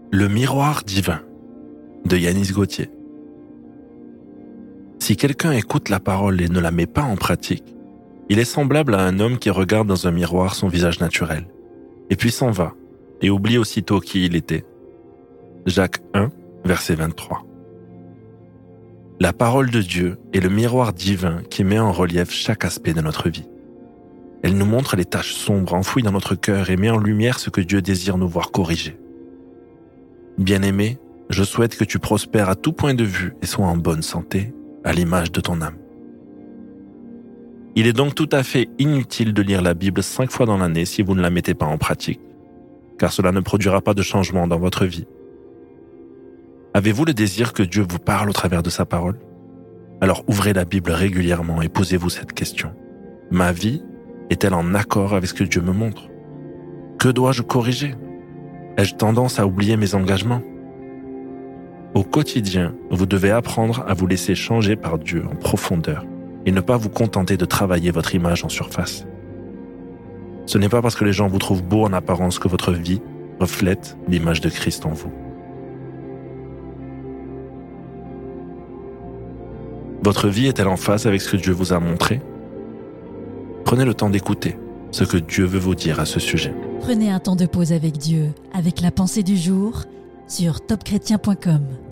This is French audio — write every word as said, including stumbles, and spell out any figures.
Le miroir divin de Yanis Gauthier. Si quelqu'un écoute la parole et ne la met pas en pratique, il est semblable à un homme qui regarde dans un miroir son visage naturel, et puis s'en va, et oublie aussitôt qui il était. Jacques un, verset vingt-trois. La parole de Dieu est le miroir divin qui met en relief chaque aspect de notre vie. Elle nous montre les taches sombres enfouies dans notre cœur et met en lumière ce que Dieu désire nous voir corriger. Bien-aimé, je souhaite que tu prospères à tout point de vue et sois en bonne santé, à l'image de ton âme. Il est donc tout à fait inutile de lire la Bible cinq fois dans l'année si vous ne la mettez pas en pratique, car cela ne produira pas de changement dans votre vie. Avez-vous le désir que Dieu vous parle au travers de sa parole? Alors ouvrez la Bible régulièrement et posez-vous cette question. Ma vie est-elle en accord avec ce que Dieu me montre? Que dois-je corriger? Ai-je tendance à oublier mes engagements? Au quotidien, vous devez apprendre à vous laisser changer par Dieu en profondeur et ne pas vous contenter de travailler votre image en surface. Ce n'est pas parce que les gens vous trouvent beau en apparence que votre vie reflète l'image de Christ en vous. Votre vie est-elle en phase avec ce que Dieu vous a montré? Prenez le temps d'écouter ce que Dieu veut vous dire à ce sujet. Prenez un temps de pause avec Dieu, avec la pensée du jour, sur top chrétien point com.